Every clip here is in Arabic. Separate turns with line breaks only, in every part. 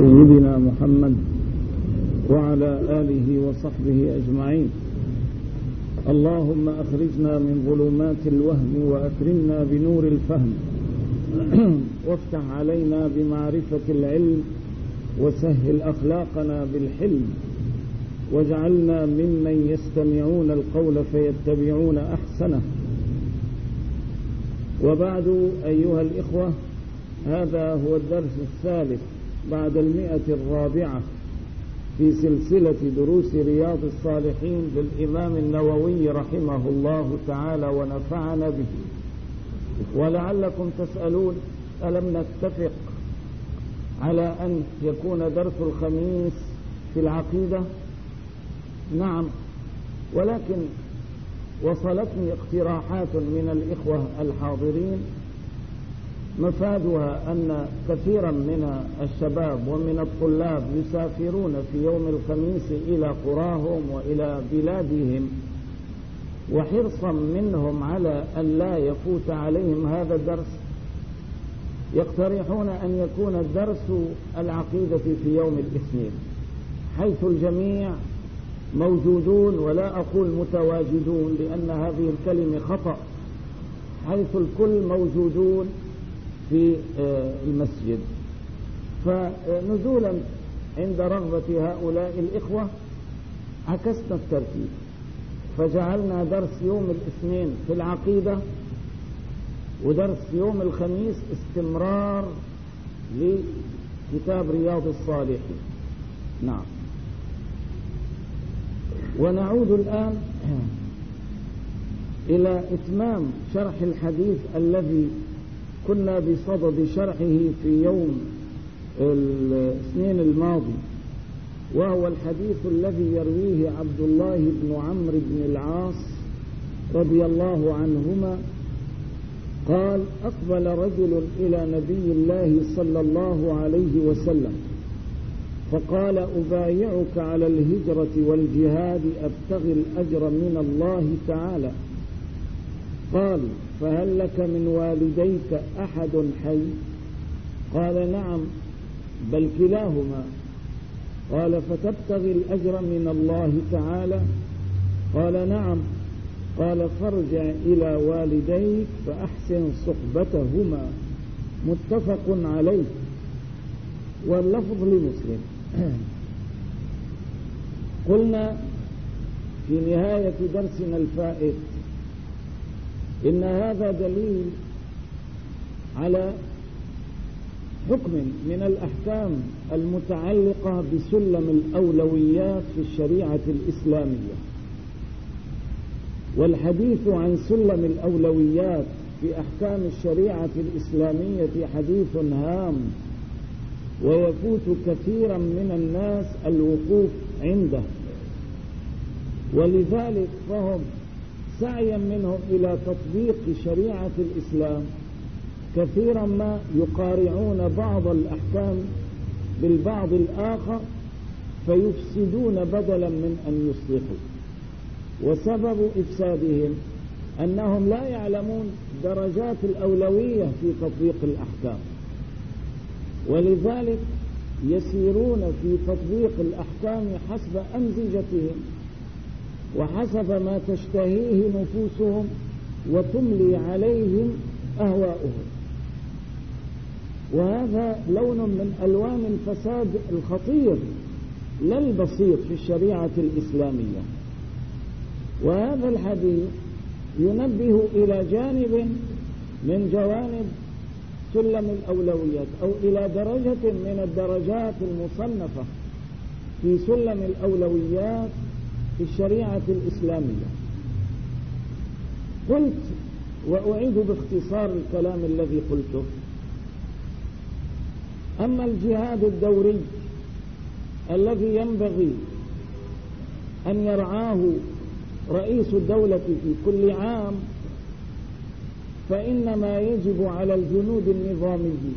سيدنا محمد وعلى آله وصحبه أجمعين. اللهم أخرجنا من ظلمات الوهم وأكرمنا بنور الفهم وافتح علينا بمعرفة العلم وسهل أخلاقنا بالحلم واجعلنا ممن يستمعون القول فيتبعون أحسنه. وبعد أيها الإخوة، هذا هو الدرس الثالث بعد 104 في سلسلة دروس رياض الصالحين للإمام النووي رحمه الله تعالى ونفعنا به. ولعلكم تسألون: ألم نتفق على أن يكون درس الخميس في العقيدة؟ نعم، ولكن وصلتني اقتراحات من الإخوة الحاضرين مفادها أن كثيرا من الشباب ومن الطلاب يسافرون في يوم الخميس إلى قراهم وإلى بلادهم، وحرصا منهم على أن لا يفوت عليهم هذا الدرس يقترحون أن يكون الدرس العقيدة في يوم الاثنين، حيث الجميع موجودون، ولا أقول متواجدون لأن هذه الكلمة خطأ، حيث الكل موجودون في المسجد. فنزولا عند رغبة هؤلاء الإخوة عكسنا الترتيب، فجعلنا درس يوم الاثنين في العقيدة ودرس يوم الخميس استمرار لكتاب رياض الصالحين. نعم، ونعود الآن إلى إتمام شرح الحديث الذي كنا بصدد شرحه في يوم الاثنين الماضي، وهو الحديث الذي يرويه عبد الله بن عمرو بن العاص رضي الله عنهما قال: أقبل رجل إلى نبي الله صلى الله عليه وسلم فقال: أبايعك على الهجرة والجهاد أبتغي الأجر من الله تعالى. قال: فهل لك من والديك أحد حي؟ قال: نعم، بل كلاهما. قال: فتبتغي الأجر من الله تعالى؟ قال: نعم. قال: فارجع إلى والديك فأحسن صحبتهما. متفق عليه، واللفظ لمسلم. قلنا في نهاية درسنا الفائت إن هذا دليل على حكم من الأحكام المتعلقة بسلم الأولويات في الشريعة الإسلامية. والحديث عن سلم الأولويات في أحكام الشريعة الإسلامية حديث هام، ويفوت كثيرا من الناس الوقوف عنده، ولذلك فهم سعيا منهم إلى تطبيق شريعة الإسلام كثيرا ما يقارعون بعض الأحكام بالبعض الآخر فيفسدون بدلا من أن يصلحوا. وسبب إفسادهم أنهم لا يعلمون درجات الأولوية في تطبيق الأحكام، ولذلك يسيرون في تطبيق الأحكام حسب أمزجتهم وحسب ما تشتهيه نفوسهم وتملي عليهم أهواؤهم. وهذا لون من ألوان الفساد الخطير لا البسيط في الشريعة الإسلامية. وهذا الحديث ينبه إلى جانب من جوانب سلم الأولويات، أو إلى درجة من الدرجات المصنفة في سلم الأولويات في الشريعة الإسلامية. قلت، وأعيد باختصار الكلام الذي قلته: أما الجهاد الدوري الذي ينبغي أن يرعاه رئيس الدولة في كل عام، فإنما يجب على الجنود النظاميين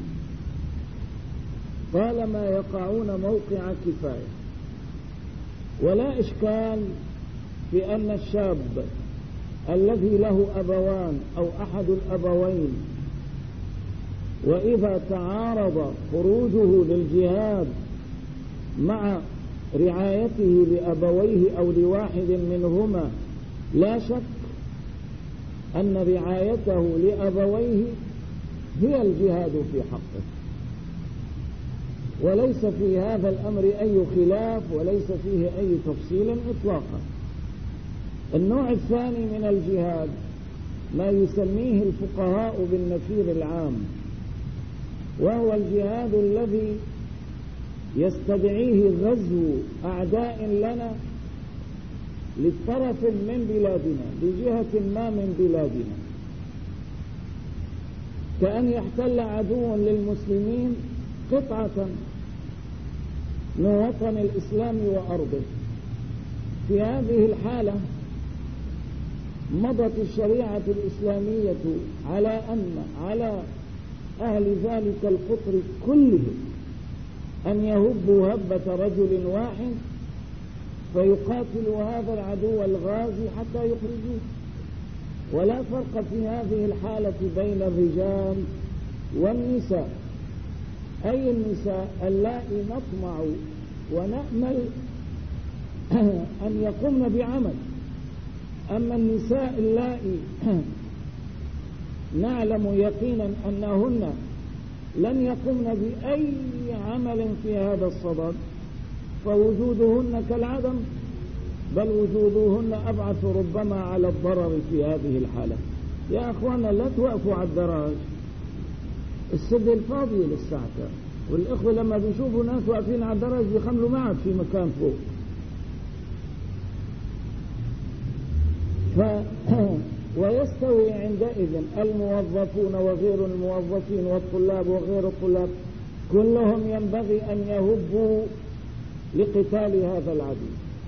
طالما يقعون موقع كفاية. ولا إشكال في أن الشاب الذي له أبوان أو أحد الأبوين وإذا تعارض خروجه للجهاد مع رعايته لأبويه أو لواحد منهما، لا شك أن رعايته لأبويه هي الجهاد في حقه، وليس في هذا الأمر أي خلاف وليس فيه أي تفصيل إطلاقا. النوع الثاني من الجهاد ما يسميه الفقهاء بالنفير العام، وهو الجهاد الذي يستدعيه غزو أعداء لنا لطرف من بلادنا، لجهة ما من بلادنا، كأن يحتل عدو للمسلمين قطعة من وطن الإسلام وأرضه. في هذه الحالة مضت الشريعة الإسلامية على أهل ذلك القطر كلهم أن يهبوا هبة رجل واحد فيقاتلوا هذا العدو الغازي حتى يخرجوه. ولا فرق في هذه الحالة بين الرجال والنساء، أي النساء اللائي نطمع ونأمل أن يقومن بعمل، أما النساء اللائي نعلم يقينا أنهن لن يقومن بأي عمل في هذا الصدد فوجودهن كالعدم، بل وجودهن أبعث ربما على الضرر في هذه الحالة. يا أخوانا لا توقفوا على الدراج، السد الفاضي للساعة، والإخوة لما بيشوفوا ناس واقفين على الدرج بيخملوا معك في مكان فوق. ويستوي عندئذ الموظفون وغير الموظفين والطلاب وغير الطلاب كلهم ينبغي أن يهبوا لقتال هذا العدو.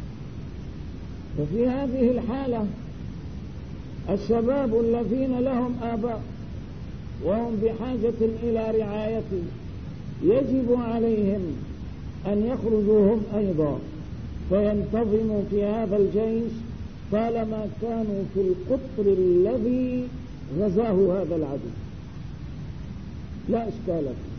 ففي هذه الحالة الشباب الذين لهم آباء وهم بحاجة إلى رعايته يجب عليهم أن يخرجوا هم أيضا فينتظموا في هذا الجيش طالما كانوا في القطر الذي غزاه هذا العدو، لا إشكال فيه.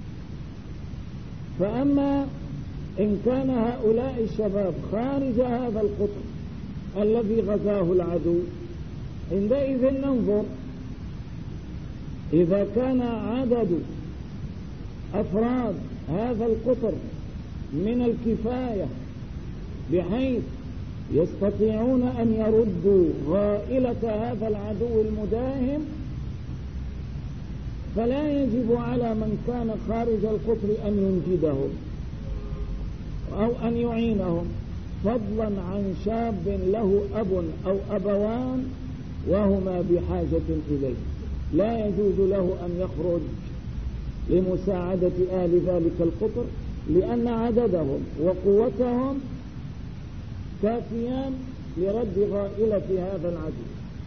فأما إن كان هؤلاء الشباب خارج هذا القطر الذي غزاه العدو، عندئذ ننظر إذا كان عدد أفراد هذا القطر من الكفاية بحيث يستطيعون أن يردوا غائلة هذا العدو المداهم، فلا يجب على من كان خارج القطر أن ينجدهم أو أن يعينهم، فضلا عن شاب له أب أو أبوان وهما بحاجة إليه. لا يجوز له أن يخرج لمساعدة أهل ذلك القطر، لأن عددهم وقوتهم كافيان لرد غائلة هذا العدو.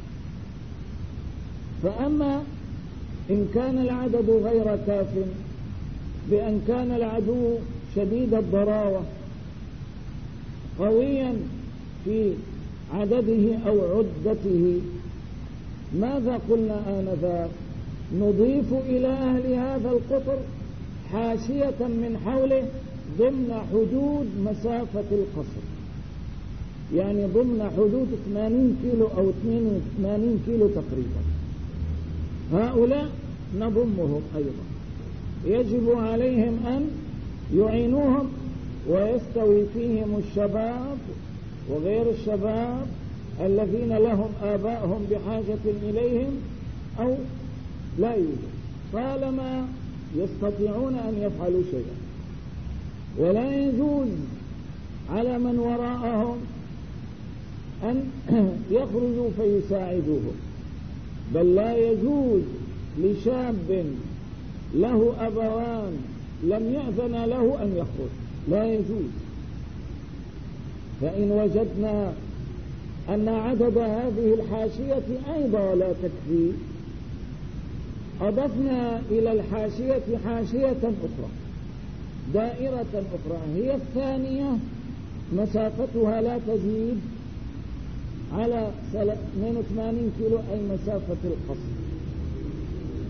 فأما إن كان العدد غير كاف، بأن كان العدو شديد الضراوة قويا في عدده أو عدته، ماذا قلنا آنذاك؟ نضيف إلى أهل هذا القطر حاشية من حوله ضمن حدود مسافة القصر، يعني ضمن حدود 80 كيلو أو 82 كيلو تقريبا. هؤلاء نضمهم أيضا، يجب عليهم أن يعينوهم، ويستوي فيهم الشباب وغير الشباب الذين لهم آبائهم بحاجة إليهم أو لا يوجد، طالما يستطيعون أن يفعلوا شيئا. ولا يجوز على من وراءهم أن يخرجوا فيساعدوهم، بل لا يجوز لشاب له أبوان لم يأذن له أن يخرج، لا يجوز. فإن وجدنا أن عدد هذه الحاشية أيضا لا تكفي، أضفنا إلى الحاشية حاشية أخرى، دائرة أخرى هي الثانية، مسافتها لا تزيد على 82 كيلو أي مسافة القصر،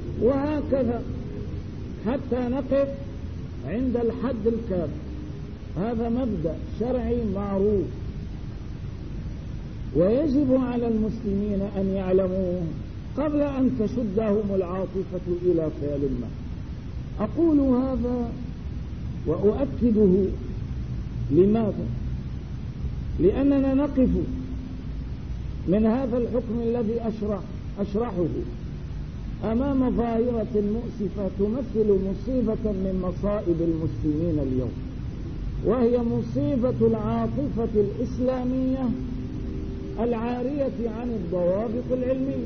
وهكذا حتى نقف عند الحد الكافي. هذا مبدأ شرعي معروف، ويجب على المسلمين أن يعلموه قبل أن تشدهم العاطفة إلى فعل ما. أقول هذا وأؤكده. لماذا؟ لأننا نقف من هذا الحكم الذي أشرحه أمام ظاهرة مؤسفة تمثل مصيبة من مصائب المسلمين اليوم، وهي مصيبة العاطفة الإسلامية العارية عن الضوابط العلمية.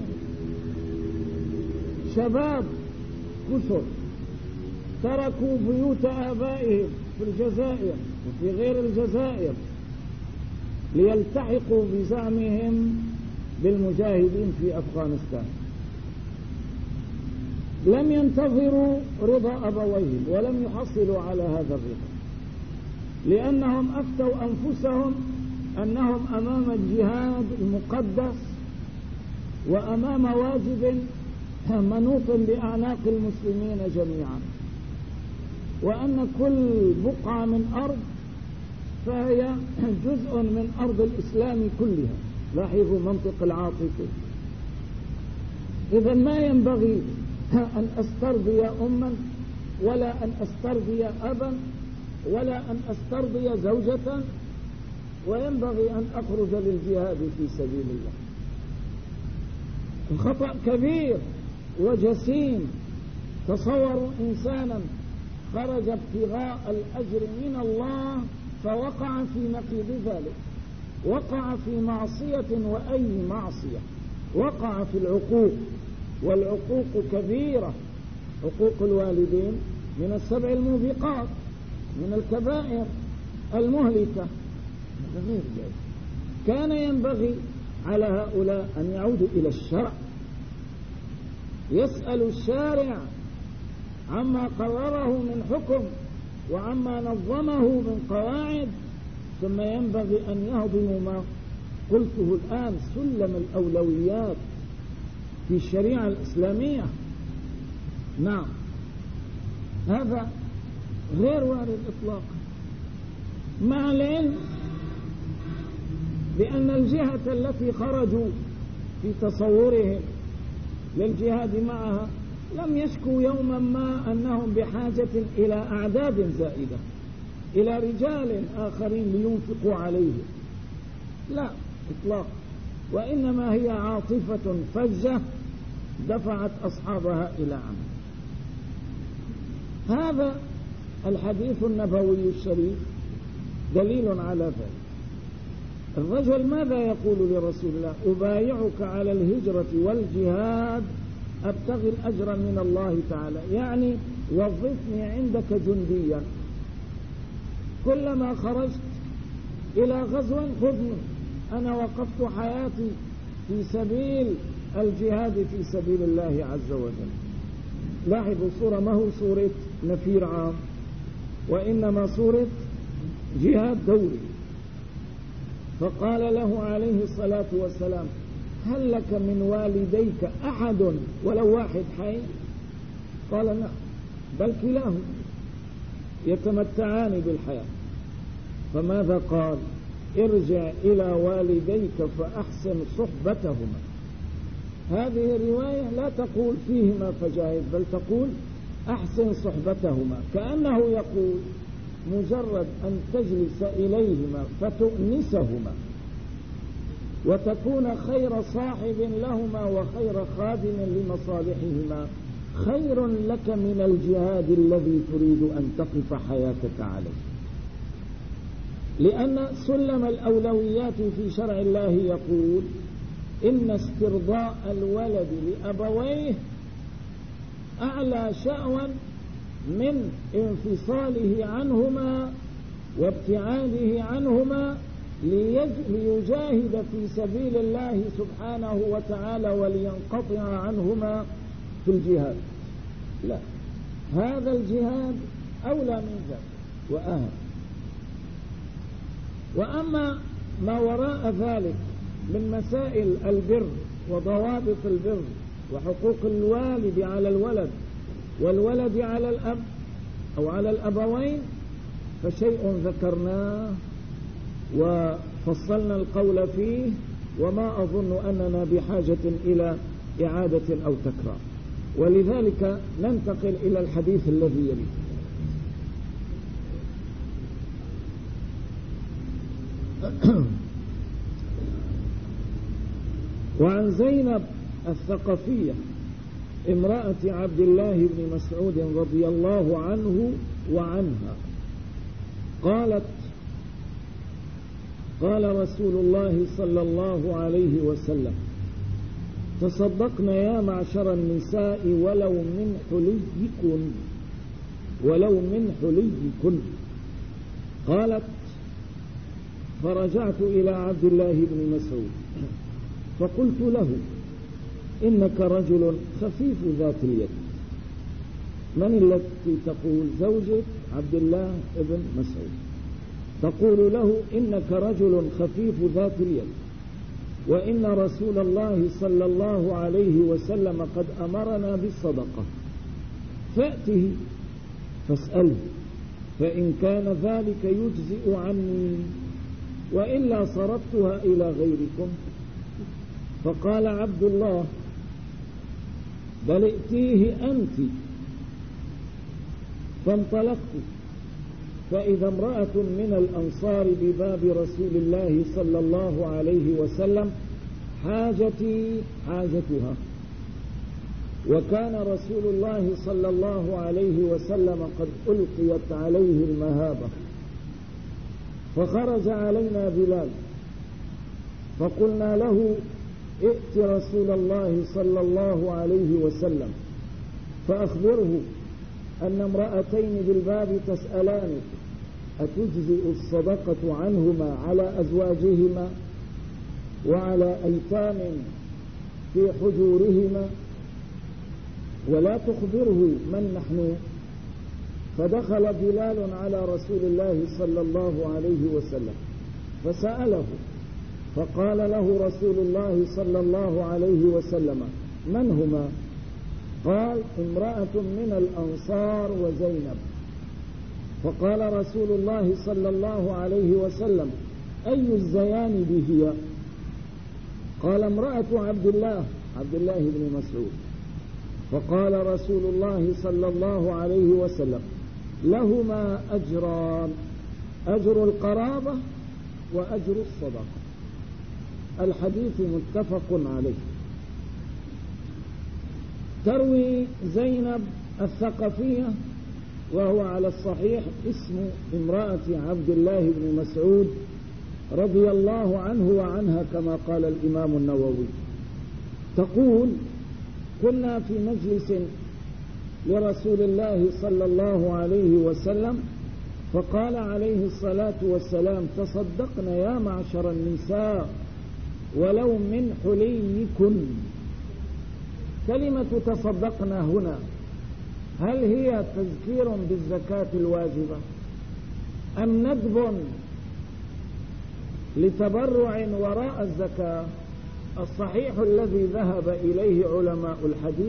شباب كثر تركوا بيوت آبائهم في الجزائر وفي غير الجزائر ليلتحقوا بزعمهم بالمجاهدين في أفغانستان. لم ينتظروا رضا أبويهم ولم يحصلوا على هذا الرضا، لأنهم أفتوا أنفسهم أنهم أمام الجهاد المقدس وأمام واجب منوط بأعناق المسلمين جميعا، وأن كل بقعة من أرض فهي جزء من أرض الإسلام كلها. لاحظوا منطق العاطفة. إذا ما ينبغي أن أسترضي أما ولا أن أسترضي أبا ولا أن أسترضي زوجة، وينبغي أن أخرج للجهاد في سبيل الله. الخطأ كبير وجسيم. تصوروا إنسانا خرج ابتغاء الأجر من الله فوقع في نقيض ذلك، وقع في معصية، وأي معصية، وقع في العقوق، والعقوق كبيرة. عقوق الوالدين من 7 الموبقات، من الكبائر المهلكة. غير ذلك كان ينبغي على هؤلاء أن يعودوا إلى الشرع، يسأل الشارع عما قرره من حكم وعما نظمه من قواعد، ثم ينبغي أن يهضموا ما قلته الآن، سلم الأولويات في الشريعة الإسلامية. نعم، هذا غير وارد إطلاقا، مع العلم بأن الجهة التي خرجوا في تصورهم للجهاد معها لم يشكوا يوما ما أنهم بحاجة إلى أعداد زائدة، إلى رجال آخرين لينفقوا عليهم، لا إطلاق، وإنما هي عاطفة فجة دفعت أصحابها إلى عمل. هذا الحديث النبوي الشريف دليل على ذلك. الرجل ماذا يقول لرسول الله؟ أبايعك على الهجرة والجهاد أبتغي الأجر من الله تعالى، يعني وظفني عندك جنديا، كلما خرجت إلى غزو خذني، أنا وقفت حياتي في سبيل الجهاد في سبيل الله عز وجل. لاحظوا صورة ما هو صورة نفير عام، وإنما صورة جهاد دولي. فقال له عليه الصلاة والسلام: هل لك من والديك أحد ولو واحد حي؟ قال: نعم، بل كلاهما يتمتعان بالحياة. فماذا قال؟ ارجع إلى والديك فأحسن صحبتهما. هذه الرواية لا تقول فيهما فجاهد، بل تقول أحسن صحبتهما، كأنه يقول مجرد أن تجلس إليهما فتؤنسهما وتكون خير صاحب لهما وخير خادم لمصالحهما خير لك من الجهاد الذي تريد أن تقف حياتك عليه. لأن سلم الأولويات في شرع الله يقول: إن استرضاء الولد لأبويه أعلى شأوا من انفصاله عنهما وابتعاده عنهما ليجاهد في سبيل الله سبحانه وتعالى ولينقطع عنهما في الجهاد. لا، هذا الجهاد أولى من ذلك وأهم. وأما ما وراء ذلك من مسائل البر وضوابط البر وحقوق الوالد على الولد والولد على الأب أو على الأبوين، فشيء ذكرناه وفصلنا القول فيه، وما أظن أننا بحاجة إلى إعادة أو تكرار، ولذلك ننتقل إلى الحديث الذي يليه. وعن زينب الثقفية امرأة عبد الله بن مسعود رضي الله عنه وعنها قالت: قال رسول الله صلى الله عليه وسلم: تصدقن يا معشر النساء ولو من حليكن. قالت: فرجعت إلى عبد الله بن مسعود فقلت له: إنك رجل خفيف ذات اليد. من التي تقول؟ زوجة عبد الله بن مسعود تقول له: إنك رجل خفيف ذات اليد، وإن رسول الله صلى الله عليه وسلم قد أمرنا بالصدقة، فأته فاسأله، فإن كان ذلك يجزئ عني، وإلا صرفتها إلى غيركم. فقال عبد الله: بل ائتيه أنت. فانطلقت فإذا امرأة من الأنصار بباب رسول الله صلى الله عليه وسلم حاجتي حاجتها، وكان رسول الله صلى الله عليه وسلم قد ألقيت عليه المهابة، فخرج علينا بلال فقلنا له: ائت رسول الله صلى الله عليه وسلم فأخبره أن امرأتين بالباب تسألان أتجزئ الصدقة عنهما على أزواجهما وعلى أيتام في حجورهما، ولا تخبره من نحن. فدخل بلال على رسول الله صلى الله عليه وسلم فسأله، فقال له رسول الله صلى الله عليه وسلم: من هما؟ قال: امرأة من الأنصار وزينب. فقال رسول الله صلى الله عليه وسلم: أي الزيان بهي؟ قال: امرأة عبد الله بن مسعود. فقال رسول الله صلى الله عليه وسلم: لهما أجران، أجر القرابة وأجر الصدقة. الحديث متفق عليه. تروي زينب الثقفية، وهو على الصحيح اسم امرأة عبد الله بن مسعود رضي الله عنه وعنها كما قال الإمام النووي، تقول: كنا في مجلس لرسول الله صلى الله عليه وسلم، فقال عليه الصلاة والسلام: تصدقن يا معشر النساء ولو من حليكن. كلمة تصدقن هنا هل هي تذكير بالزكاة الواجبة أم ندب لتبرع وراء الزكاة؟ الصحيح الذي ذهب إليه علماء الحديث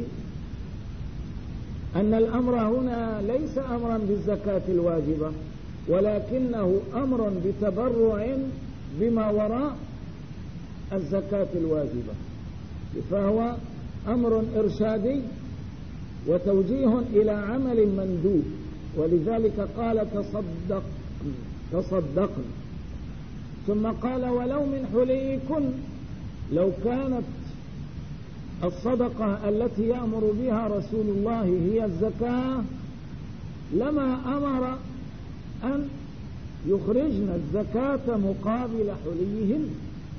أن الأمر هنا ليس أمرا بالزكاة الواجبة، ولكنه أمر بتبرع بما وراء الزكاة الواجبة، فهو أمر إرشادي وتوجيه إلى عمل مندوب، ولذلك قال تصدقن. ثم قال: ولو من حليكن. لو كانت الصدقة التي يأمر بها رسول الله هي الزكاة لما أمر أن يخرجن الزكاة مقابل حليهن،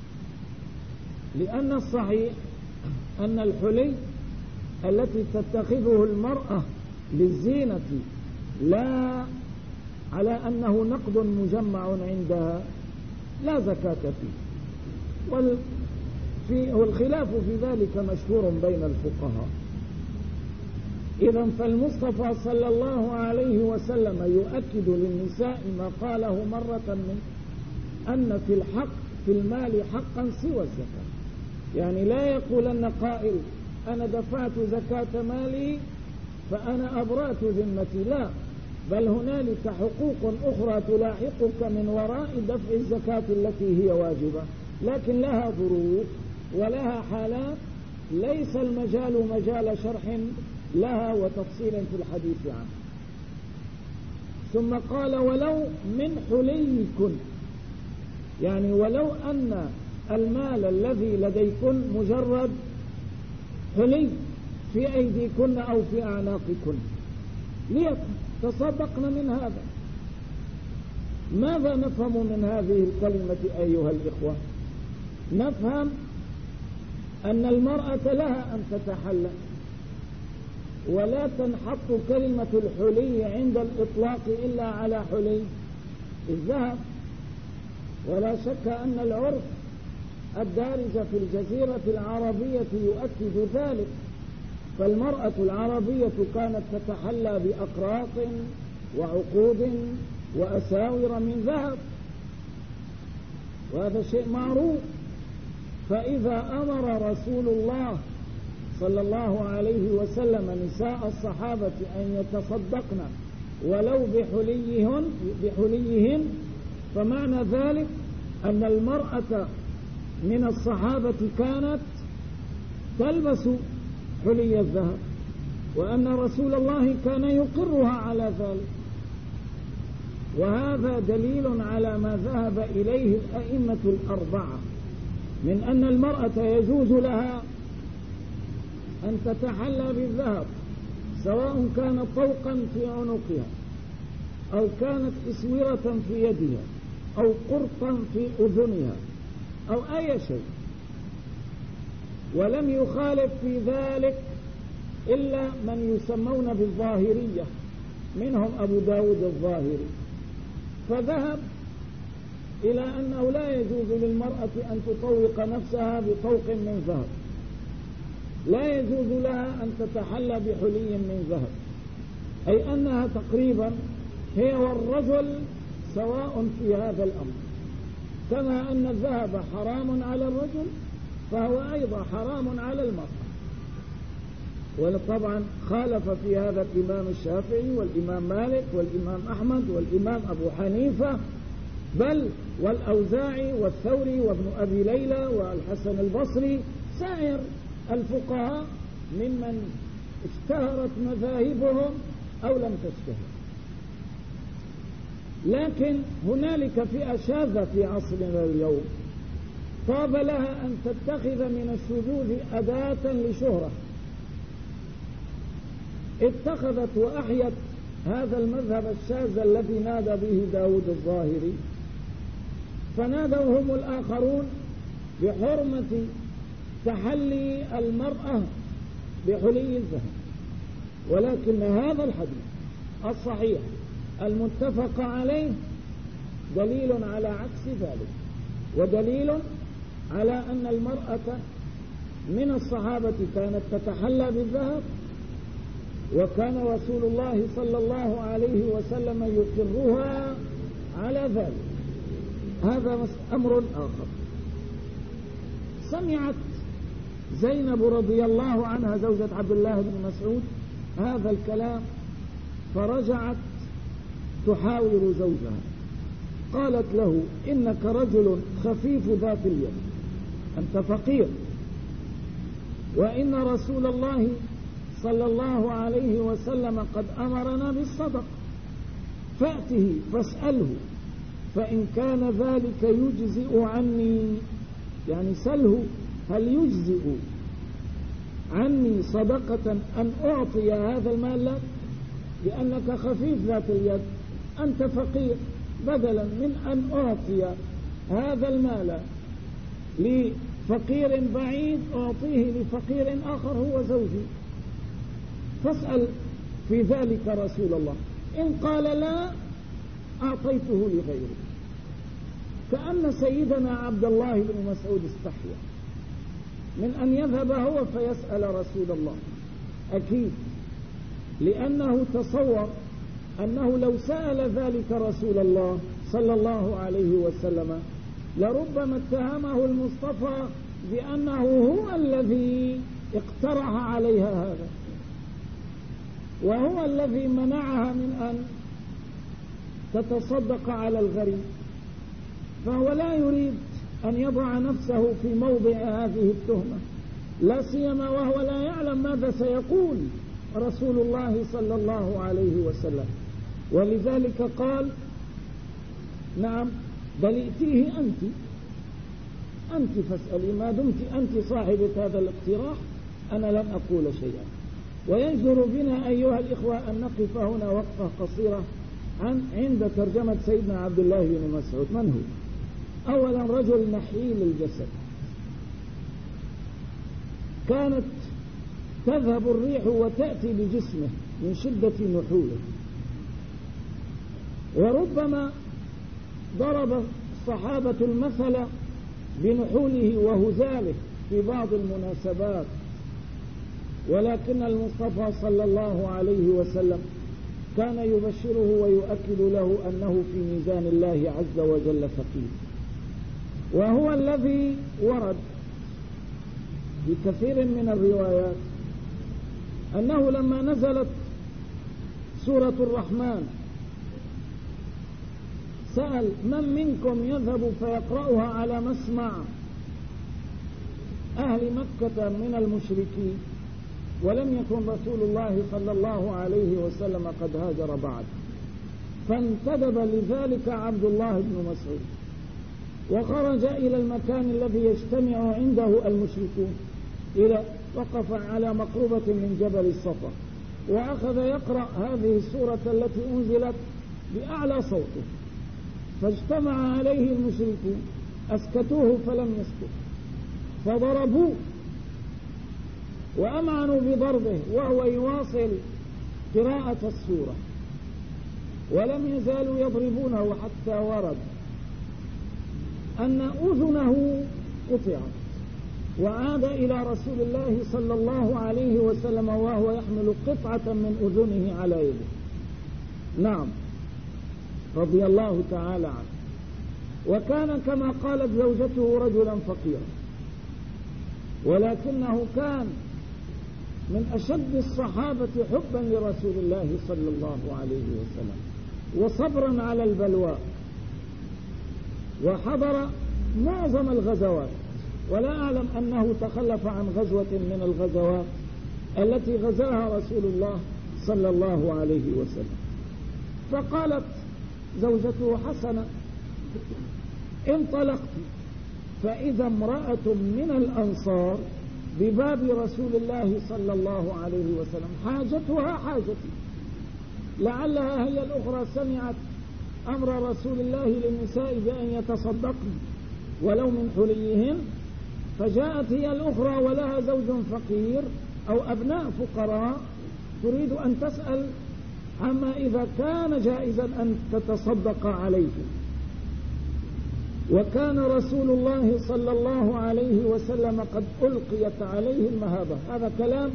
لأن الصحيح أن الحلي التي تتخذه المرأة للزينة لا على أنه نقد مجمع عندها لا زكاة فيه، والخلاف في ذلك مشهور بين الفقهاء. إذن فالمصطفى صلى الله عليه وسلم يؤكد للنساء ما قاله مرة من أن في المال حقا سوى الزكاة، يعني لا يقولن قائل: أنا دفعت زكاة مالي فأنا أبرأت ذمتي، لا، بل هنالك حقوق أخرى تلاحقك من وراء دفع الزكاة التي هي واجبة، لكن لها ظروف ولها حالات ليس المجال مجال شرح لها وتفصيل في الحديث عنه. ثم قال ولو من حليكن، يعني ولو أن المال الذي لديكن مجرد حلي في أيديكن أو في أعناقكن ليتصدقن من هذا. ماذا نفهم من هذه الكلمة أيها الإخوة؟ نفهم أن المرأة لها أن تتحلى، ولا تنحط كلمة الحلي عند الإطلاق إلا على حلي الذهب. ولا شك أن العرف الدارج في الجزيرة العربية يؤكد ذلك، فالمرأة العربية كانت تتحلى بأقراط وعقود وأساور من ذهب، وهذا شيء معروف. فإذا أمر رسول الله صلى الله عليه وسلم نساء الصحابة أن يتصدقن ولو بحليهن، فمعنى ذلك أن المرأة من الصحابة كانت تلبس حلي الذهب، وأن رسول الله كان يقرها على ذلك. وهذا دليل على ما ذهب إليه الأئمة الأربعة من أن المرأة يجوز لها أن تتحلى بالذهب، سواء كان طوقا في عنقها أو كانت إسورة في يدها أو قرطا في أذنها أو أي شيء. ولم يخالف في ذلك إلا من يسمون بالظاهرية، منهم أبو داود الظاهري، فذهب إلى أنه لا يجوز للمرأة أن تطوق نفسها بطوق من ذهب، لا يجوز لها أن تتحلى بحلي من ذهب، أي أنها تقريبا هي والرجل سواء في هذا الأمر. كما أن الذهب حرام على الرجل فهو أيضا حرام على المرأة. وطبعا خالف في هذا الإمام الشافعي والإمام مالك والإمام أحمد والإمام أبو حنيفة، بل والأوزاعي والثوري وابن أبي ليلى والحسن البصري، سائر الفقهاء ممن اشتهرت مذاهبهم أو لم تشتهر. لكن هنالك فئة شاذة في عصرنا اليوم طاب لها أن تتخذ من الشذوذ أداة لشهرة، اتخذت وأحيت هذا المذهب الشاذ الذي نادى به داود الظاهري، فنادوا هم الآخرون بحرمة تحلي المرأة بحلي الذهب. ولكن هذا الحديث الصحيح المتفق عليه دليل على عكس ذلك، ودليل على أن المرأة من الصحابة كانت تتحلى بالذهب، وكان رسول الله صلى الله عليه وسلم يقرها على ذلك. هذا أمر آخر. سمعت زينب رضي الله عنها زوجة عبد الله بن مسعود هذا الكلام، فرجعت تحاور زوجها، قالت له: إنك رجل خفيف ذات اليد، أنت فقير، وإن رسول الله صلى الله عليه وسلم قد أمرنا بالصدق، فأته فاسأله، فإن كان ذلك يجزئ عني، يعني سله هل يجزئ عني صدقة أن أعطي هذا المال لك، لأنك خفيف ذات اليد، أنت فقير، بدلا من أن أعطي هذا المال لفقير بعيد أعطيه لفقير آخر هو زوجي، فاسأل في ذلك رسول الله، إن قال لا أعطيته لغيره. كأن سيدنا عبد الله بن مسعود استحيا من أن يذهب هو فيسأل رسول الله، أكيد، لأنه تصور أنه لو سأل ذلك رسول الله صلى الله عليه وسلم لربما اتهمه المصطفى بأنه هو الذي اقترح عليها هذا، وهو الذي منعها من أن تتصدق على الغريب، فهو لا يريد أن يضع نفسه في موضع هذه التهمة، لا سيما وهو لا يعلم ماذا سيقول رسول الله صلى الله عليه وسلم. ولذلك قال: نعم، بل ائتيه أنت فاسألي، ما دمت أنت صاحبة هذا الاقتراح أنا لن أقول شيئا. ويجدر بنا أيها الإخوة أن نقف هنا وقفة قصيرة عند ترجمة سيدنا عبد الله بن مسعود. من هو؟ أولا رجل نحيل الجسد، كانت تذهب الريح وتأتي بجسمه من شدة نحوله، وربما ضرب الصحابة المثل بنحوله وهزاله في بعض المناسبات، ولكن المصطفى صلى الله عليه وسلم كان يبشره ويؤكد له أنه في ميزان الله عز وجل ثقيل. وهو الذي ورد في كثير من الروايات أنه لما نزلت سورة الرحمن سأل: من منكم يذهب فيقرأها على مسمع أهل مكة من المشركين؟ ولم يكن رسول الله صلى الله عليه وسلم قد هاجر بعد، فانتدب لذلك عبد الله بن مسعود وخرج إلى المكان الذي يجتمع عنده المشركون، وقف على مقربة من جبل الصفا، وأخذ يقرأ هذه السورة التي أنزلت بأعلى صوته، فاجتمع عليه المشركون، أسكتوه فلم يسكت، فضربوه وأمعنوا بضربه وهو يواصل قراءة السورة، ولم يزالوا يضربونه حتى ورد أن أذنه قطعت، وعاد إلى رسول الله صلى الله عليه وسلم وهو يحمل قطعة من أذنه على يده. نعم، رضي الله تعالى عنه. وكان كما قالت زوجته رجلا فقيرا، ولكنه كان من أشد الصحابة حبا لرسول الله صلى الله عليه وسلم وصبرا على البلواء، وحضر معظم الغزوات، ولا أعلم أنه تخلف عن غزوة من الغزوات التي غزاها رسول الله صلى الله عليه وسلم. فقالت زوجته: حسنا، انطلقت فإذا امرأة من الأنصار بباب رسول الله صلى الله عليه وسلم، حاجتها حاجتي، لعلها هي الأخرى سمعت أمر رسول الله للنساء بأن يتصدقن ولو من حليهن، فجاءت هي الأخرى ولها زوج فقير أو أبناء فقراء تريد أن تسأل عما إذا كان جائزا أن تتصدق عليه. وكان رسول الله صلى الله عليه وسلم قد ألقيت عليه المهابة. هذا كلام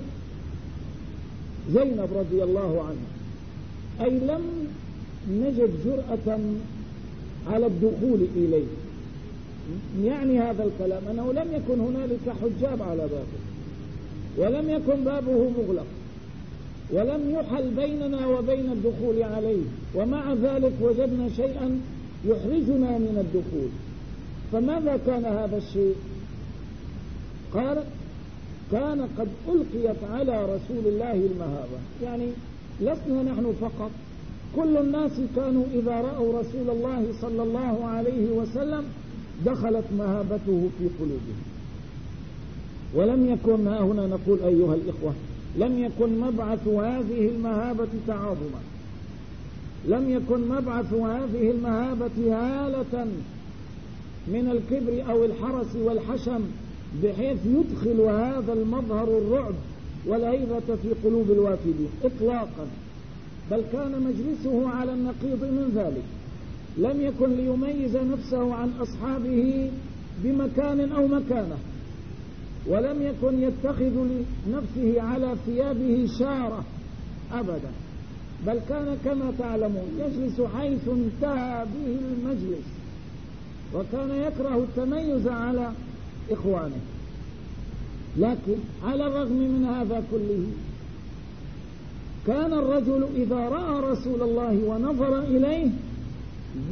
زينب رضي الله عنها، أي لم نجد جرأة على الدخول إليه. يعني هذا الكلام أنه لم يكن هنالك حجاب على بابه، ولم يكن بابه مغلق، ولم يحل بيننا وبين الدخول عليه، ومع ذلك وجدنا شيئا يحرجنا من الدخول. فماذا كان هذا الشيء؟ قال: كان قد ألقيت على رسول الله المهابة، يعني لسنا نحن فقط، كل الناس كانوا إذا رأوا رسول الله صلى الله عليه وسلم دخلت مهابته في قلوبهم. ولم يكن، ها هنا نقول أيها الإخوة، لم يكن مبعث هذه المهابة تعاظما، لم يكن مبعث هذه المهابة هالة من الكبر أو الحرس والحشم بحيث يدخل هذا المظهر الرعب والهيبة في قلوب الوافدين إطلاقا، بل كان مجلسه على النقيض من ذلك. لم يكن ليميز نفسه عن أصحابه بمكان أو مكانه، ولم يكن يتخذ لنفسه على ثيابه شارة أبدا، بل كان كما تعلمون يجلس حيث انتهى به المجلس، وكان يكره التميز على إخوانه. لكن على الرغم من هذا كله كان الرجل إذا رأى رسول الله ونظر إليه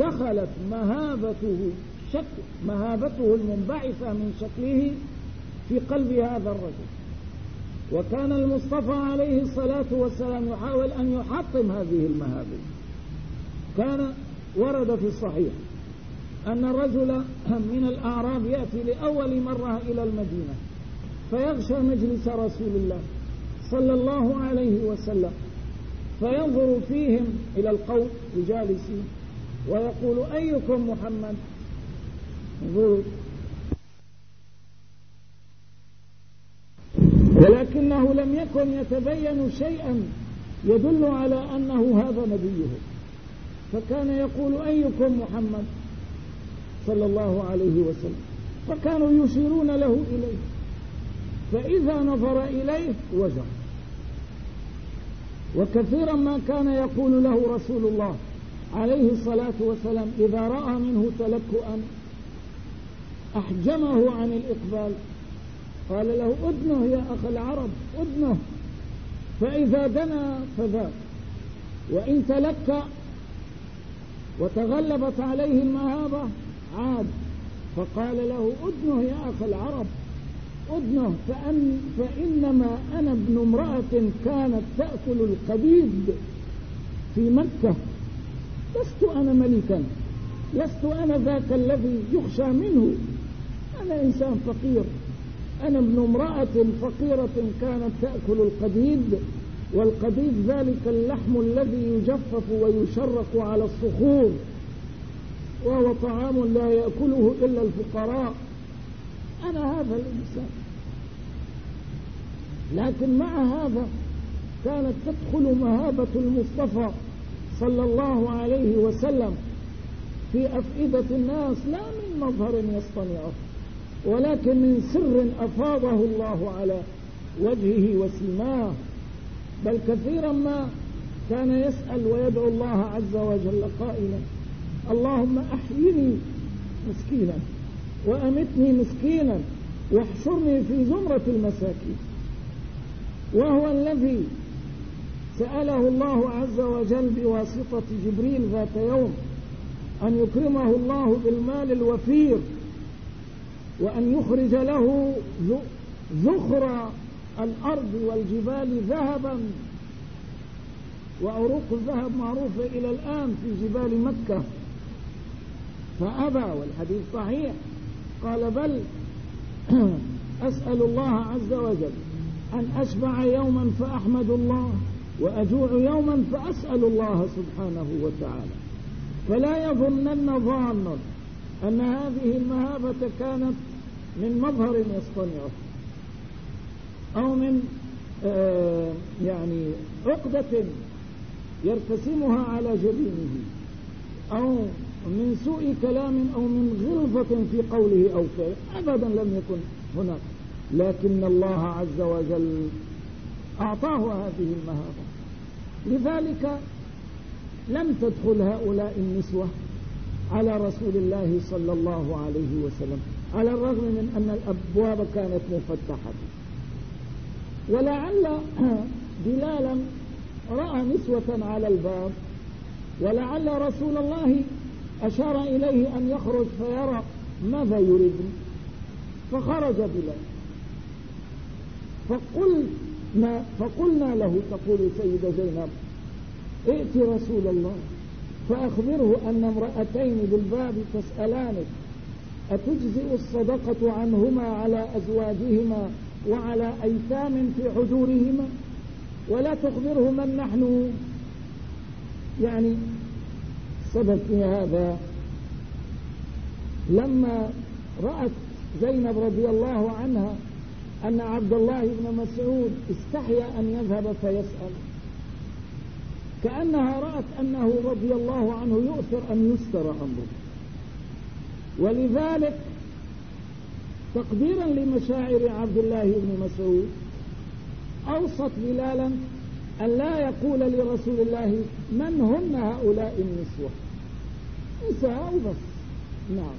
دخلت مهابته المنبعثة من شكله في قلب هذا الرجل. وكان المصطفى عليه الصلاة والسلام يحاول أن يحطم هذه المهابة. كان ورد في الصحيح أن الرجل من الأعراب يأتي لأول مرة إلى المدينة فيغشى مجلس رسول الله صلى الله عليه وسلم، فينظر فيهم إلى القوم الجالسين ويقول: أيكم محمد؟ ولكنه لم يكن يتبين شيئا يدل على أنه هذا نبيه، فكان يقول: أيكم محمد صلى الله عليه وسلم، فكانوا يشيرون له إليه، فإذا نظر إليه وجع. وكثيرا ما كان يقول له رسول الله عليه الصلاة والسلام إذا رأى منه تلكؤا أحجمه عن الإقبال، قال له: أدنه يا أخ العرب، أدنه، فإذا دنا فذاك، وإن تلكأ وتغلبت عليه المهابة عاد، فقال له: أدنه يا أخ العرب، أدنه، فإنما أنا ابن امرأة كانت تأكل القبيد في مكة، لست أنا ملكا، لست أنا ذاك الذي يخشى منه، أنا إنسان فقير، أنا ابن امرأة فقيرة كانت تأكل القبيد، والقبيد ذلك اللحم الذي يجفف ويشرق على الصخور، وهو طعام لا يأكله إلا الفقراء، أنا هذا الإنسان. لكن مع هذا كانت تدخل مهابة المصطفى صلى الله عليه وسلم في أفئدة الناس لا من مظهر يصطنعه، ولكن من سر أفاضه الله على وجهه وسماه. بل كثيرا ما كان يسأل ويدعو الله عز وجل قائلا: اللهم أحيني مسكينا وأمتني مسكينا واحشرني في زمرة المساكين. وهو الذي سأله الله عز وجل بواسطة جبريل ذات يوم أن يكرمه الله بالمال الوفير، وأن يخرج له ذخر الأرض والجبال ذهبا، وعروق الذهب معروفة إلى الآن في جبال مكة، فأبى، والحديث صحيح، قال: بل أسأل الله عز وجل أن أشبع يوما فأحمد الله، وأجوع يوما فأسأل الله سبحانه وتعالى. فلا يظنن ظان أن هذه المهابة كانت من مظهر يصطنعه، أو من يعني عقدة يرتسمها على جبينه، أو من سوء كلام، أو من غلظة في قوله أو فعله، أبدا لم يكن هناك، لكن الله عز وجل أعطاه هذه المهابة. لذلك لم تدخل هؤلاء النسوة على رسول الله صلى الله عليه وسلم، على الرغم من أن الأبواب كانت مفتحة. ولعل بلالا رأى نسوة على الباب، ولعل رسول الله أشار إليه أن يخرج فيرى ماذا يريد، فخرج بلال، فقلنا له، تقول سيدة زينب: ائت رسول الله فأخبره أن امرأتين بالباب تسألانك أتجزئ الصدقة عنهما على أزواجهما وعلى أيتام في حجورهما، ولا تخبره من نحن. يعني سبب في هذا لما رأت زينب رضي الله عنها أن عبد الله بن مسعود استحيا أن يذهب فيسأل، كأنها رأت أنه رضي الله عنه يؤثر أن يستر أمره، ولذلك تقديرا لمشاعر عبد الله بن مسعود أوصت بلالا أن لا يقول لرسول الله من هن هؤلاء النسوة، نساء بس. نعم.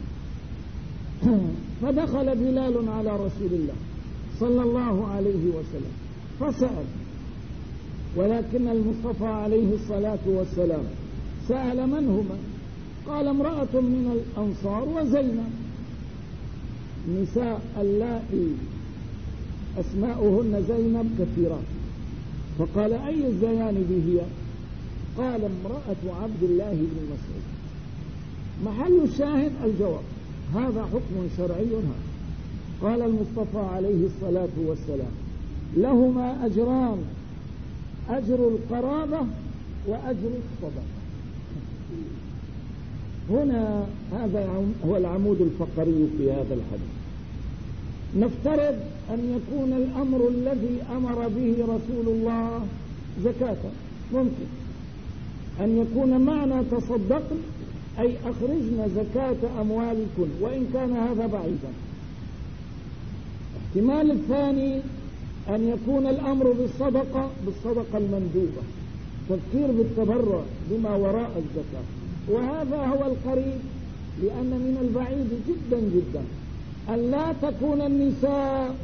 فدخل بلال على رسول الله صلى الله عليه وسلم فسأل، ولكن المصطفى عليه الصلاة والسلام سأل من هما، قال امرأة من الأنصار وزينب، نساء اللائي أسماؤهن زينب كثيرات، فقال أي الزيانب هي؟ قال امرأة عبد الله بن مسعود. محل الشاهد الجواب، هذا حكم شرعي هذا. قال المصطفى عليه الصلاة والسلام لهما أجران، أجر القرابة وأجر الصدقة. هنا هذا هو العمود الفقري في هذا الحديث. نفترض أن يكون الأمر الذي أمر به رسول الله زكاة، ممكن أن يكون معنى تصدقن أي أخرجن زكاة أموالكن، وإن كان هذا بعيدا. احتمال الثاني أن يكون الأمر بالصدقة المندوبة، تذكير بالتبرع بما وراء الزكاة، وهذا هو القريب، لأن من البعيد جدا جدا أن لا تكون النساء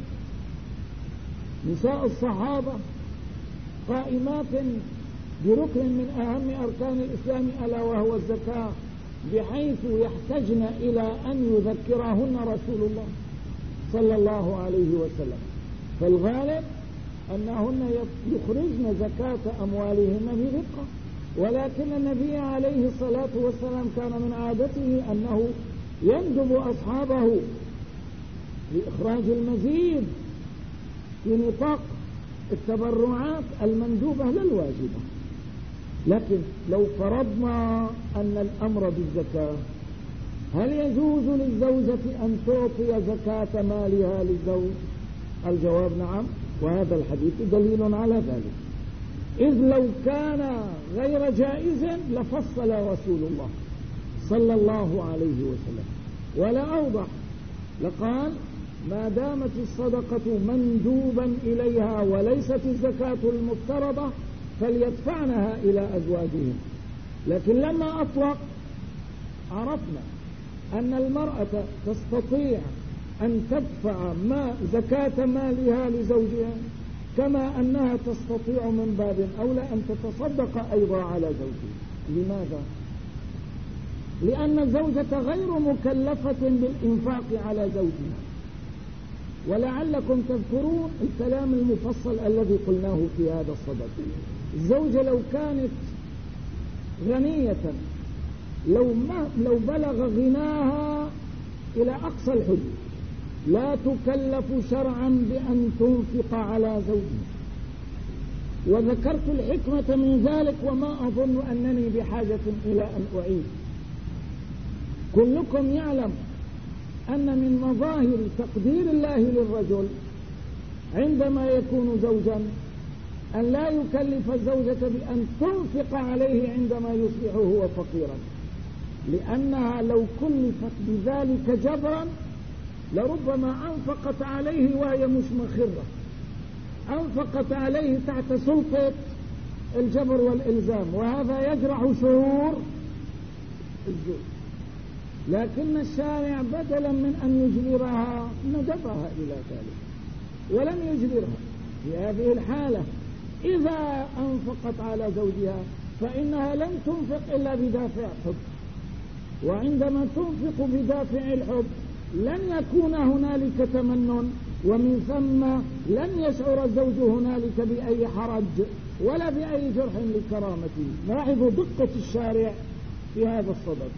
الصحابة قائمات بركن من أهم أركان الإسلام ألا وهو الزكاة، بحيث يحتجن إلى أن يذكرهن رسول الله صلى الله عليه وسلم. فالغالب أنهن يخرجن زكاة أموالهن برقة، ولكن النبي عليه الصلاة والسلام كان من عادته أنه يندب أصحابه لإخراج المزيد في نطاق التبرعات المندوبة للواجبة. لكن لو فرضنا أن الأمر بالزكاة، هل يجوز للزوجة أن تعطي زكاة مالها للزوج؟ الجواب نعم، وهذا الحديث دليل على ذلك. إذ لو كان غير جائز لفصل رسول الله صلى الله عليه وسلم ولا أوضح، لقال ما دامت الصدقة مندوبا إليها وليست الزكاة المفترضة فليدفعنها إلى أزواجهم. لكن لما أطلق عرفنا أن المرأة تستطيع أن تدفع زكاة مالها لزوجها، كما أنها تستطيع من باب أولى أن تتصدق أيضا على زوجها. لماذا؟ لأن الزوجة غير مكلفة بالإنفاق على زوجها. ولعلكم تذكرون الكلام المفصل الذي قلناه في هذا الصدد. الزوجة لو كانت غنية، لو بلغ غناها إلى أقصى الحدود، لا تكلف شرعا بأن تنفق على زوجها. وذكرت الحكمة من ذلك، وما أظن أنني بحاجة إلى أن أعيد. كلكم يعلم أن من مظاهر تقدير الله للرجل عندما يكون زوجا أن لا يكلف الزوجة بأن تنفق عليه عندما يصبح هو فقيرا، لأنها لو كلفت بذلك جبرا لربما أنفقت عليه وهي مش مخرة، أنفقت عليه تحت سلطة الجبر والإلزام، وهذا يجرح شعور الزوج. لكن الشارع بدلا من أن يجبرها ندبها إلى ذلك ولم يجبرها. في هذه الحالة إذا أنفقت على زوجها فإنها لن تنفق إلا بدافع حب، وعندما تنفق بدافع الحب لن يكون هنالك تمنن، ومن ثم لن يشعر الزوج هنالك بأي حرج ولا بأي جرح لكرامته. لاحظوا دقة الشارع في هذا الصدد.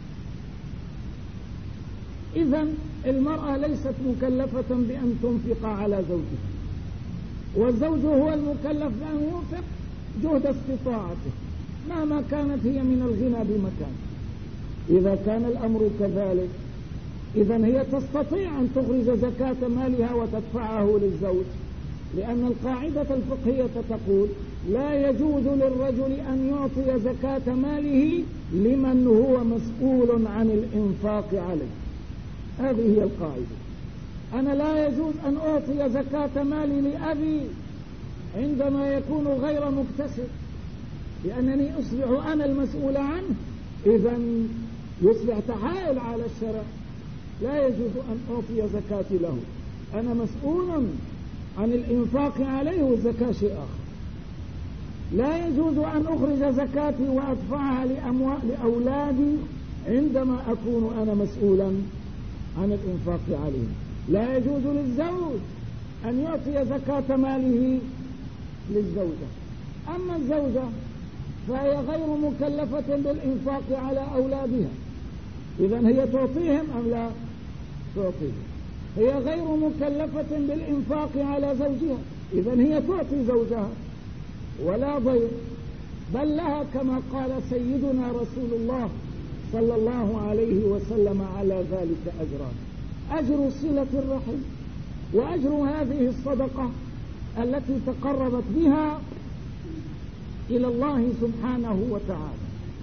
إذن المرأة ليست مكلفة بأن تنفق على زوجها، والزوج هو المكلف بأن ينفق جهد استطاعته مهما كانت هي من الغنى بمكان. إذا كان الأمر كذلك إذن هي تستطيع أن تخرج زكاة مالها وتدفعه للزوج، لأن القاعدة الفقهية تقول لا يجوز للرجل أن يعطي زكاة ماله لمن هو مسؤول عن الإنفاق عليه. هذه هي القاعدة. أنا لا يجوز أن أعطي زكاة مالي لأبي عندما يكون غير مكتسب، لأنني أصبح أنا المسؤول عنه، إذن يصبح تحايل على الشرع. لا يجوز أن أعطي زكاتي له، أنا مسؤول عن الإنفاق عليه، والزكاة شيء آخر. لا يجوز أن أخرج زكاتي وأدفعها لأولادي عندما أكون أنا مسؤولا عن الإنفاق عليهم. لا يجوز للزوج أن يعطي زكاة ماله للزوجة. أما الزوجة فهي غير مكلفة بالإنفاق على أولادها، إذن هي تعطيهم أم لا تعطيهم؟ هي غير مكلفة بالإنفاق على زوجها، إذن هي تعطي زوجها ولا ضير، بل لها كما قال سيدنا رسول الله صلى الله عليه وسلم على ذلك أجران: أجر صلة الرحم، وأجر هذه الصدقة التي تقربت بها إلى الله سبحانه وتعالى.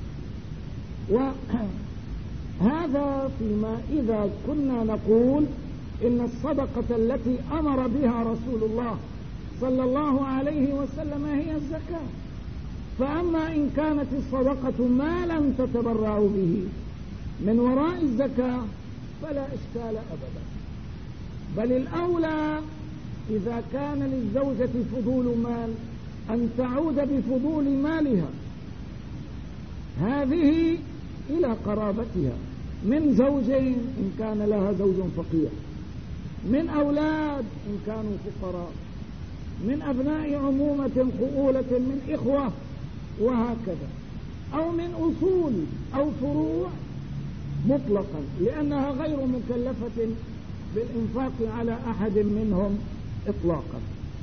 وهذا فيما إذا كنا نقول إن الصدقة التي أمر بها رسول الله صلى الله عليه وسلم هي الزكاة. فأما إن كانت الصدقة ما لم تتبرع به من وراء الزكاة فلا إشكال أبدا، بل الأولى إذا كان للزوجة فضول مال أن تعود بفضول مالها هذه إلى قرابتها من زوجين إن كان لها زوج فقير، من أولاد إن كانوا فقراء، من أبناء عمومة خؤولة من إخوة، وهكذا، أو من أصول أو فروع مطلقا، لأنها غير مكلفة بالإنفاق على أحد منهم إطلاقا.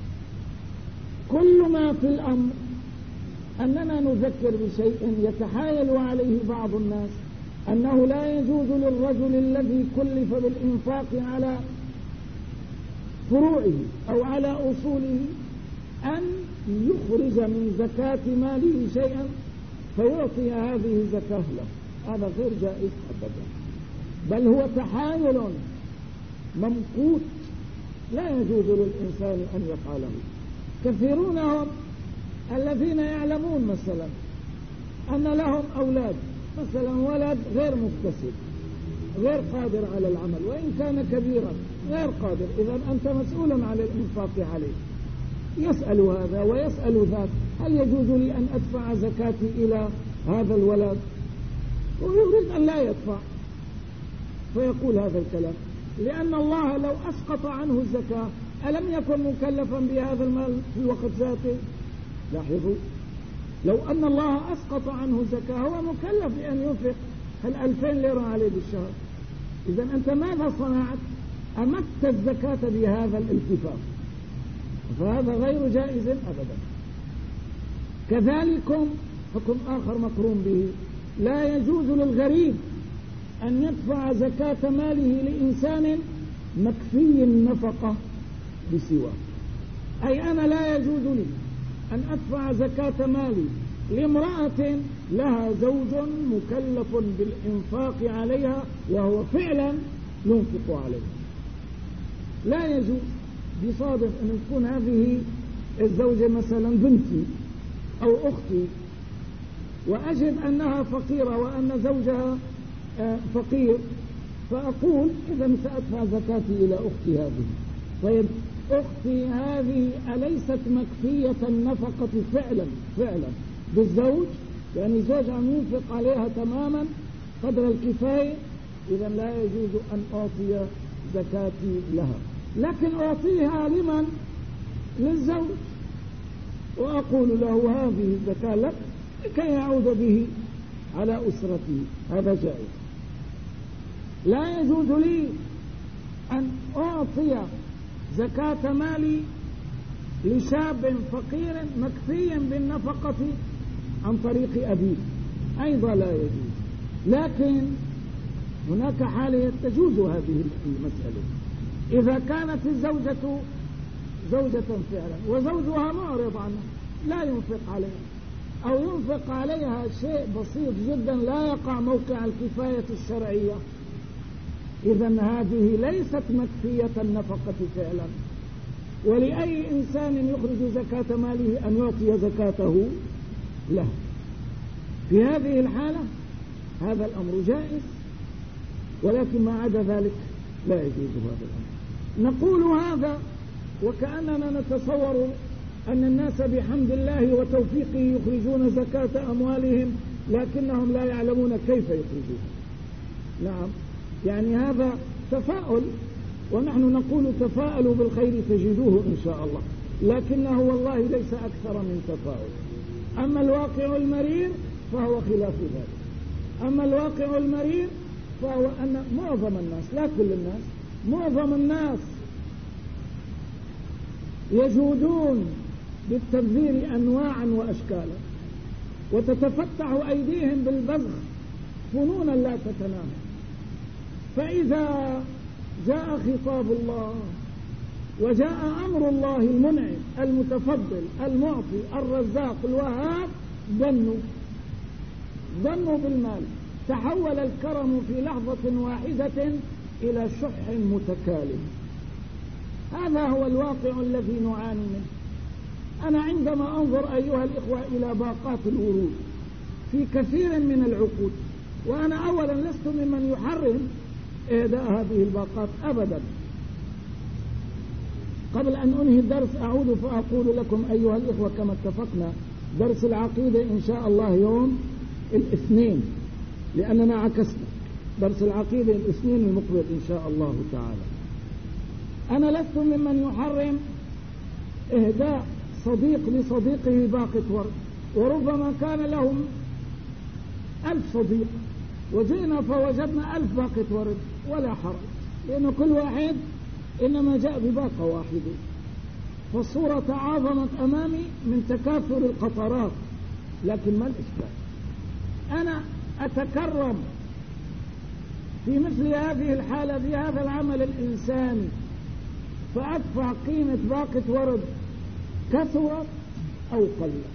كل ما في الأمر أننا نذكر بشيء يتحايل عليه بعض الناس، أنه لا يجوز للرجل الذي كلف بالإنفاق على فروعه أو على أصوله أن يخرج من زكاة ماله شيئا فيعطي هذه الزكاة له. هذا غير جائز أبدا، بل هو تحايل ممقوت لا يجوز للإنسان أن يفعله. كثيرون هم الذين يعلمون مثلا أن لهم أولاد، مثلا ولد غير مكتسب غير قادر على العمل، وإن كان كبيرا غير قادر، إذا أنت مسؤول عن الإنفاق عليه. يسأل هذا ويسأل ذاك: هل يجوز لي أن أدفع زكاتي إلى هذا الولد؟ ويريد أن لا يدفع، فيقول هذا الكلام لأن الله لو أسقط عنه الزكاة ألم يكن مكلفا بهذا المال في الوقت ذاته؟ لاحظوا، لو أن الله أسقط عنه الزكاة هو مكلف بأن ينفق 2000 ليرة عليه بالشهر. إذن أنت ماذا صنعت؟ أمت الزكاة بهذا الالتفاف، فهذا غير جائز أبدا. كذلك حكم آخر مقرون به: لا يجوز للغريب أن يدفع زكاة ماله لإنسان مكفي النفقة بسواه. أي أنا لا يجوز لي أن أدفع زكاة مالي لامرأة لها زوج مكلف بالإنفاق عليها وهو فعلا ينفق عليها. لا يجوز. بصادف أن تكون هذه الزوجة مثلا بنتي أو أختي، وأجد أنها فقيرة وأن زوجها فقير، فأقول إذا سأدفع زكاتي إلى أختي هذه. طيب أختي هذه أليست مكفية النفقة فعلا بالزوج؟ يعني الزوج عم ينفق عليها تماما قدر الكفاية، إذا لا يجوز أن أعطي زكاتي لها، لكن أعطيها لمن؟ للزوج، وأقول له هذه الزكاة لك لكي يعود به على أسرته. هذا جائز. لا يجوز لي أن أعطي زكاة مالي لشاب فقير مكفي بالنفقة عن طريق أبيه، أيضا لا يجوز. لكن هناك حالة تجوز هذه المسألة: إذا كانت الزوجة زوجة فعلا وزوجها معرض عنها لا ينفق عليها، أو ينفق عليها شيء بسيط جدا لا يقع موقع الكفاية الشرعية، إذن هذه ليست مكفية النفقة فعلا. ولأي إنسان يخرج زكاة ماله أن يعطي زكاته له. في هذه الحالة هذا الأمر جائز، ولكن ما عدا ذلك لا يجوز هذا الأمر. نقول هذا وكأننا نتصور أن الناس بحمد الله وتوفيقه يخرجون زكاة أموالهم، لكنهم لا يعلمون كيف يخرجون. نعم، يعني هذا تفاؤل، ونحن نقول تفاءلوا بالخير تجدوه إن شاء الله، لكنه والله ليس أكثر من تفاؤل. أما الواقع المرير فهو خلاف ذلك. أما الواقع المرير فهو أن معظم الناس، لا كل الناس، معظم الناس يجودون بالتبذير أنواعا وأشكالا، وتتفتح أيديهم بالبذخ فنونا لا تتناهى. فإذا جاء خطاب الله وجاء أمر الله المنعم المتفضل المعطي الرزاق الوهاب، ظنوا بالمال، تحول الكرم في لحظة واحدة إلى شح متكالب. هذا هو الواقع الذي نعاني منه. أنا عندما أنظر أيها الإخوة إلى باقات الورود في كثير من العقود، وأنا أولا لست ممن يحرم إهداء هذه الباقات أبدا. قبل أن أنهي الدرس أعود فأقول لكم أيها الإخوة كما اتفقنا درس العقيدة إن شاء الله يوم الاثنين، لأننا عكسنا درس العقيدة الاثنين المقبل إن شاء الله تعالى. أنا لست ممن يحرم إهداء صديق لصديقه باقة ورد، وربما كان لهم 1000 صديق وجئنا فوجدنا 1000 باقة ورد، ولا حرج، لأن كل واحد إنما جاء بباقة واحدة. فالصورة تعاظمت أمامي من تكاثر القطرات، لكن ما الإشكال؟ أنا أتكرم في مثل هذه الحالة في هذا العمل الإنساني، فأدفع قيمة باقة ورد كثرت أو قلت.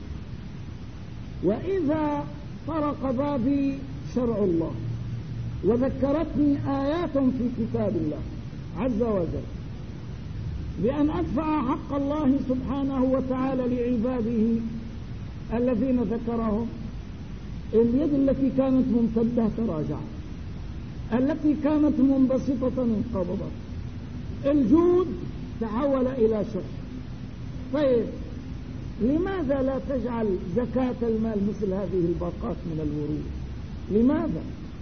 وإذا طرق بابي شرع الله وذكرتني آيات في كتاب الله عز وجل بأن أدفع حق الله سبحانه وتعالى لعباده الذين ذكرهم، اليد التي كانت ممتدة تراجعت، التي كانت منبسطة انقبضت، الجود تحول إلى شح. طيب لماذا لا تجعل زكاة المال مثل هذه الباقات من الورود؟ لماذا؟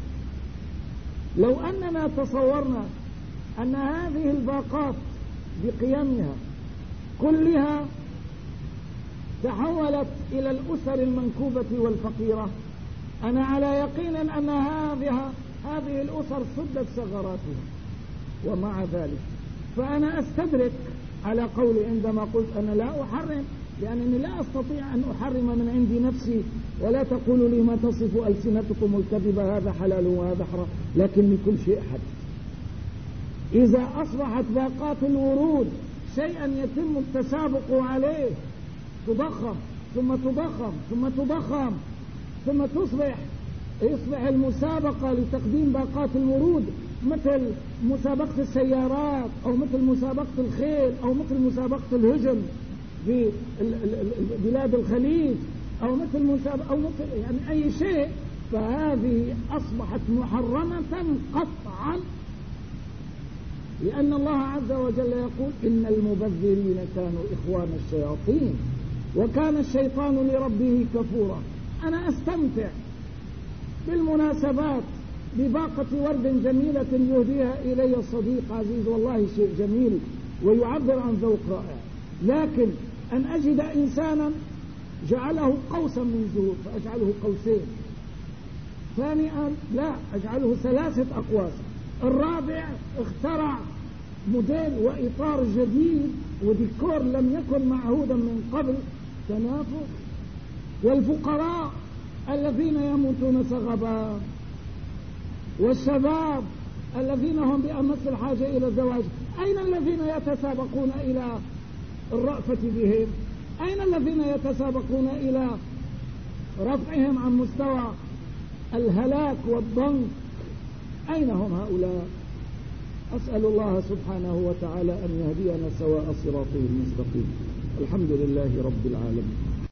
لو أننا تصورنا أن هذه الباقات بقيمها كلها تحولت إلى الأسر المنكوبة والفقيرة، أنا على يقين أن هذه الأسر سدت ثغراتها. ومع ذلك فأنا أستدرك على قولي عندما قلت أنا لا أحرم، لأنني لا أستطيع أن أحرم من عندي نفسي، ولا تقولوا لي ما تصف ألسنتكم الكذب هذا حلال وهذا حرام، لكن لكل شيء حد. إذا أصبحت باقات الورود شيئا يتم التسابق عليه، تضخم ثم تضخم ثم تضخم ثم يصبح المسابقة لتقديم باقات الورود مثل مسابقة السيارات، أو مثل مسابقة الخيل، أو مثل مسابقة الهجم في بلاد الخليج، أو مثل مسابقة، أو مثل يعني أي شيء، فهذه أصبحت محرمة قطعا، لأن الله عز وجل يقول إن المبذرين كانوا إخوان الشياطين وكان الشيطان لربه كفورا. أنا أستمتع بالمناسبات بباقة ورد جميلة يهديها إلي صديق عزيز، والله شيء جميل ويعبر عن ذوق رائع، لكن أن أجد إنسانا جعله قوسا من زهور فأجعله قوسين، ثانيا لا أجعله 3 أقواس، الرابع اخترع موديل وإطار جديد وديكور لم يكن معهودا من قبل، تنافس. والفقراء الذين يموتون سغبا، والشباب الذين هم بأمس الحاجة إلى الزواج، أين الذين يتسابقون إلى الرأفة بهم؟ أين الذين يتسابقون إلى رفعهم عن مستوى الهلاك والضنك؟ أين هم هؤلاء؟ أسأل الله سبحانه وتعالى أن يهدينا سواء صراطه المستقيم. الحمد لله رب العالمين.